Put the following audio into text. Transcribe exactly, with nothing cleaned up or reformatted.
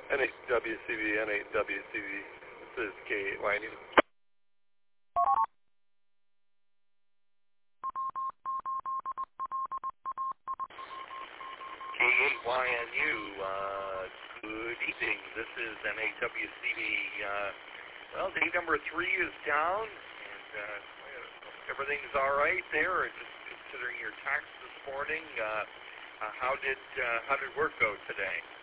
N eight W C V, N eight W C V. This is K eight Y N U. K eight Y N U, uh, good evening. This is N eight W C V. Uh, well, day number three is down, and uh, everything's all right there. Just considering your tax this morning, uh, uh, how did uh, how did work go today?